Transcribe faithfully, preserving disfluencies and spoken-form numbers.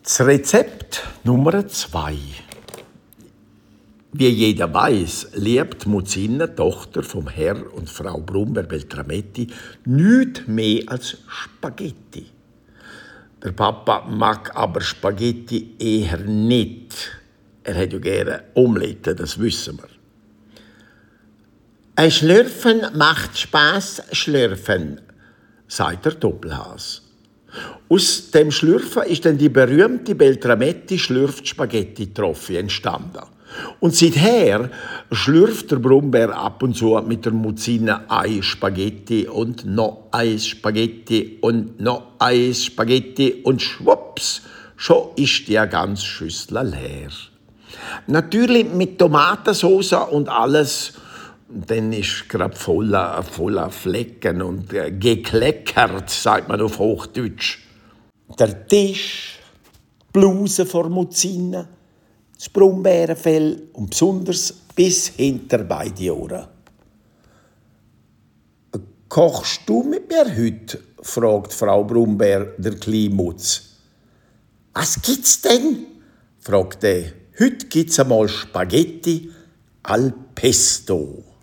Das Rezept Nummer zwei. Wie jeder weiß, liebt Muzzina, Tochter vom Herr und Frau Brumber-Beltrametti, nichts mehr als Spaghetti. Der Papa mag aber Spaghetti eher nicht. Er hat ja gerne Omelette, das wissen wir. Ein Schlürfen macht Spaß, Schlürfen, sagt der Doppelhas. Aus dem Schlürfen ist dann die berühmte Beltrametti schlürft Spaghetti Trophy entstanden. Und seither schlürft der Brumber ab und zu mit der Muzzina ein Spaghetti und noch ein Spaghetti und noch ein Spaghetti und schwupps, schon ist die ganze Schüssel leer. Natürlich mit Tomatensauce und alles, dann ist gerade voller, voller Flecken und äh, gekleckert, sagt man auf Hochdeutsch. Der Tisch, die Bluse vor Muzzina, das Brombeerenfell und besonders bis hinter beide Ohren. «Kochst du mit mir heute?» fragt Frau Brumber der Kleinmutz. «Was gibt's denn?» fragt er. «Heute gibt's einmal Spaghetti al Pesto.»